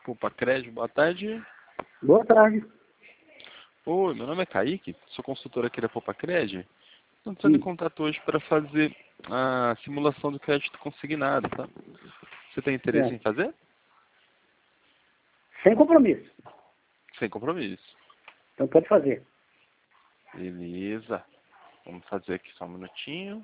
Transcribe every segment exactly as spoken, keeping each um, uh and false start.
Poupa Crédito, boa tarde. Boa tarde. Oi, meu nome é Kaique, sou consultor aqui da Poupa Crédito. Estou entrando em Sim. contato hoje para fazer a simulação do crédito consignado, tá? Você tem interesse É. em fazer? Sem compromisso. Sem compromisso. Então pode fazer. Beleza. Vamos fazer aqui só um minutinho.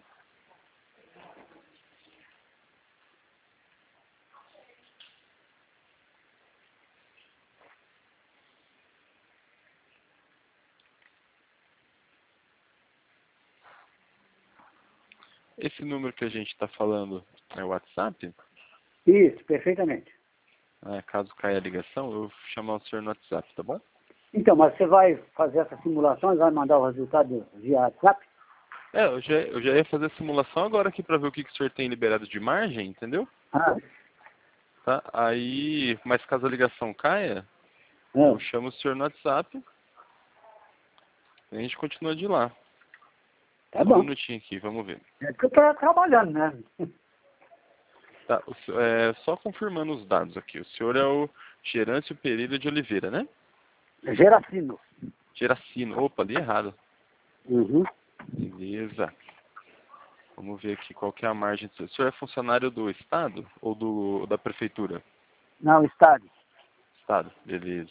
Esse número que a gente está falando é o WhatsApp? Isso, perfeitamente. Ah, caso caia a ligação, eu vou chamar o senhor no WhatsApp, tá bom? Então, mas você vai fazer essa simulação e vai mandar o resultado via WhatsApp? É, eu já, eu já ia fazer a simulação agora aqui para ver o que, que o senhor tem liberado de margem, entendeu? Ah, Tá? Aí, mas caso a ligação caia, eu é. chamo o senhor no WhatsApp e a gente continua de lá. Tá Só um bom. minutinho aqui, vamos ver. É porque eu estou trabalhando, né? Tá, o senhor- é, só confirmando os dados aqui. O senhor é o Gerâncio Pereira de Oliveira, né? Geracino. Geracino. Opa, li errado. Uhum. Beleza. Vamos ver aqui qual que é a margem. O senhor é funcionário do Estado ou do, da Prefeitura? Não, estádio. Estado, beleza.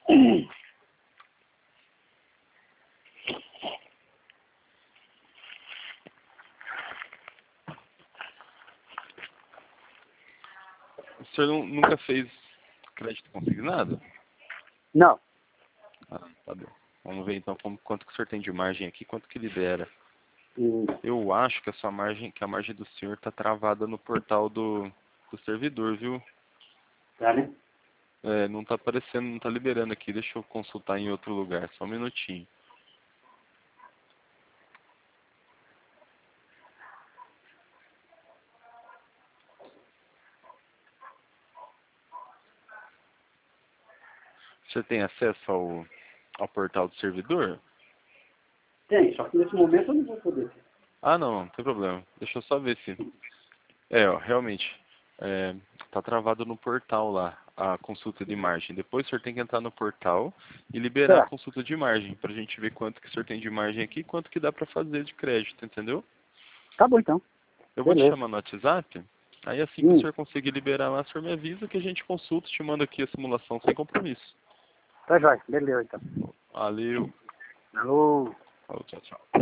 O senhor nu- nunca fez crédito consignado? Não. Ah, tá bom. Vamos ver então como, quanto que o senhor tem de margem aqui, quanto que libera. Hum. Eu acho que a sua margem, que a margem do senhor está travada no portal do, do servidor, viu? Tá, né? É, não está aparecendo, não está liberando aqui. Deixa eu consultar em outro lugar, só um minutinho. Você tem acesso ao, ao portal do servidor? Tem, só que nesse momento eu não vou poder. Ah, não, não tem problema. Deixa eu só ver se... É, ó, realmente, é, tá travado no portal lá, a consulta de margem. Depois o senhor tem que entrar no portal e liberar a Certo. consulta de margem, pra gente ver quanto que o senhor tem de margem aqui e quanto que dá pra fazer de crédito, entendeu? Tá bom, então. Eu vou te Beleza. chamar no WhatsApp, aí assim que o Hum. senhor conseguir liberar lá, o senhor me avisa que a gente consulta, te manda aqui a simulação sem compromisso. Tá jóia. Beleza, então. Valeu. Alô. Falou, tchau, tchau.